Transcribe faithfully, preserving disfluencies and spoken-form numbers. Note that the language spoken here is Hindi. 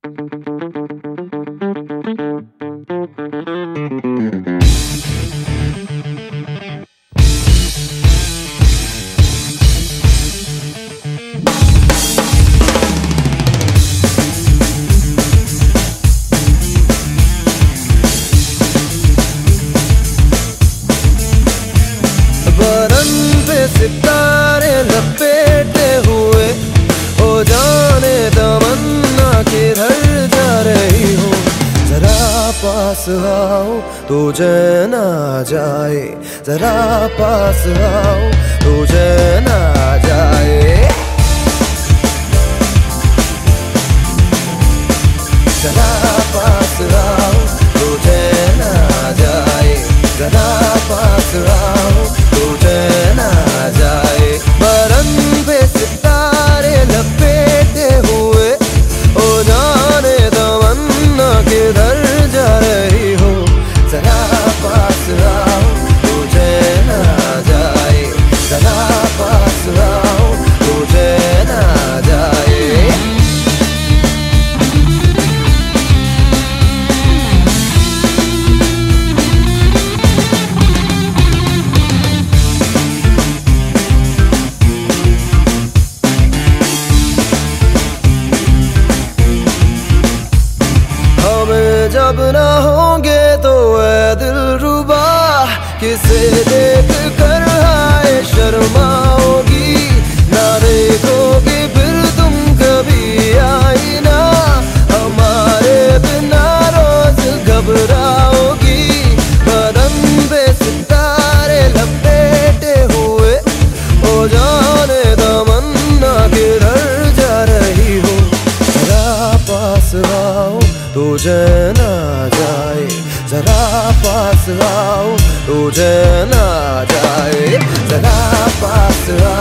सितारे लपेटे हुए हो जाने तमन्ना किधर जा रही हो। जरा पास आओ तुझे ना जाए, जरा पास आओ तुझे ना जाए। जरा पास आओ तुझे ना जाए, जरा पास आओ तुझे ना जाए। बरन पे सितारे लपेटे हुए हो जाने तमन्ना किधर जा रही हो। जरा पास आओ तुझे ना जाए, जरा पास आओ तुझे ना जाए। जब ना होंगे तो ऐ दिलरुबा किसे देख कर हाय शर्माओगी। ना देखोगे फिर तुम कभी आईना, हमारे बिना रोज घबराओगी। बदन पे सितारे लपेटे हुए हो जाने तमन्ना किधर जा रही हो। जरा पास आओ तुझे ना जाए, जरा पास आओ तुझे ना जाए, जरा पास आओ